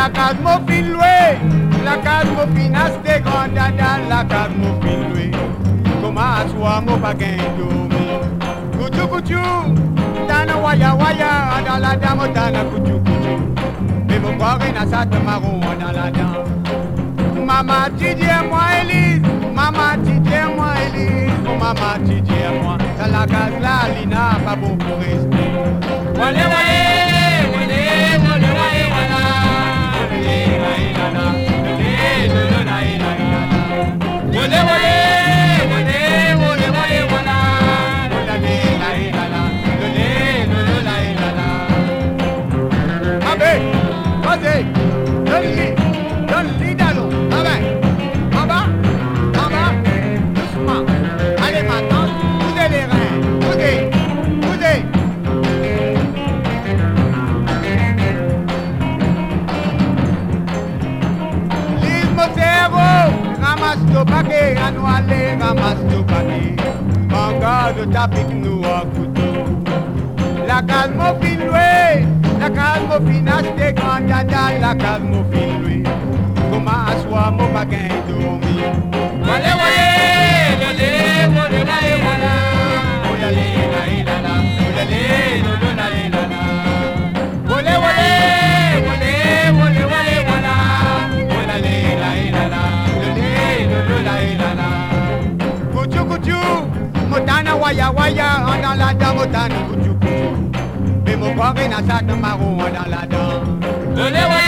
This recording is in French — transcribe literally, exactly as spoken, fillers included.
La case m'a fin loué, la case m'a finasse des grands dada, la case m'a fin loué. Comment asseoir mon bagage dormi? Couchou couchou, tana waya waya, dans la dame tana couchou couchou. Mais mon corps est dans sa marron dans la dame. Maman tu dis moi Élise, maman tu dis moi Élise, oh maman tu dis moi. Dans la case là, Lina pas bon pour rester. Wale wale, wale wale wale wala. Ramasse ton paquet, à nous aller, ramasse ton paquet. En garde ta pique nous à couteau. La case m'a fin loué, la case m'a fin acheté grand dada, la case m'a fin loué. Comment asseoir mon paquet dormi? Wale wale, wale wale wale wale. Wale wale wale wale wale. Wale wale wale wale wale wale. Kuchu kuchu, motana waya waya, dans la dame motana kuchu kuchu. Mais mon corps est dans sa marron dans la dame.